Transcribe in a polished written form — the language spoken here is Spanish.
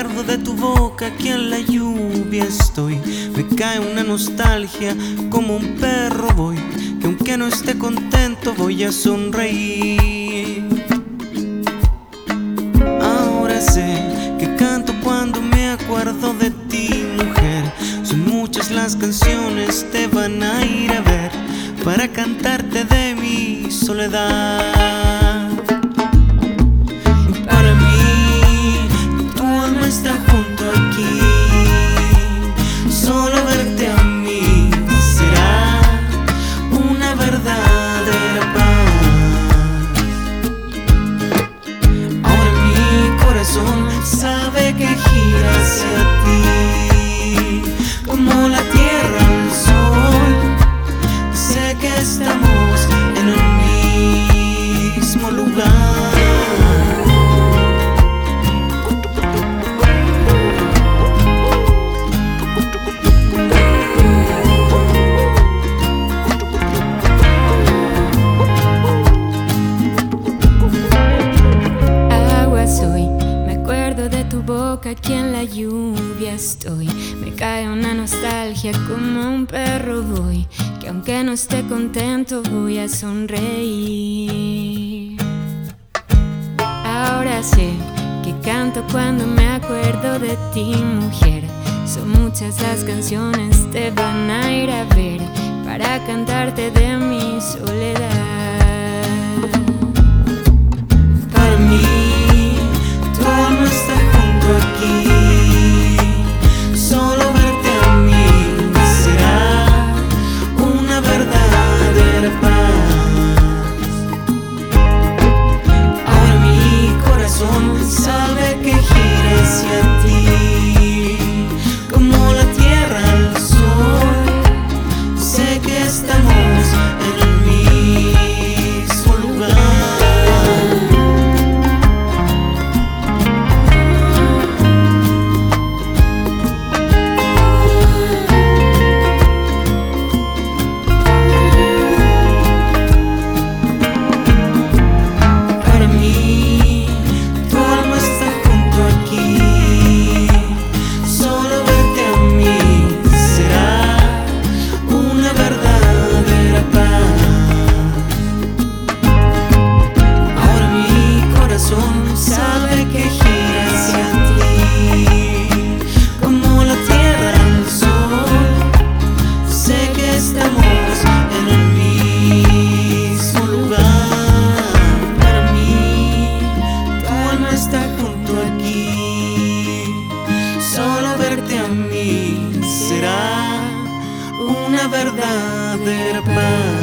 acuerdo de tu boca, aquí en la lluvia estoy. Me cae una nostalgia, como un perro voy, que aunque no esté contento voy a sonreír. Ahora sé que canto cuando me acuerdo de ti, mujer. Son muchas las canciones, te van a ir a ver para cantarte de mi soledad. Para mí, tu alma está junto aquí. Solo verte a mí será una verdadera paz. Ahora mi corazón sabe que gira hacia ti, como la tierra al sol. Sé que estamos en el mismo lugar. Aquí en la lluvia estoy, me cae una nostalgia, como un perro voy, que aunque no esté contento voy a sonreír. Ahora sé que canto cuando me acuerdo de ti, mujer. Son muchas las canciones, te van a ir a ver para cantarte de mi soledad. Para mí, tu alma está aquí. Solo verte a mí será una verdadera paz. Ahora mi corazón sabe que gira hacia ti, como la tierra al sol. Sé que estamos en el mismo lugar. Sabe que gira hacia ti, como la tierra al sol. Sé que estamos en el mismo lugar. Para mí, tu alma está junto aquí. Solo verte a mí será una verdadera paz.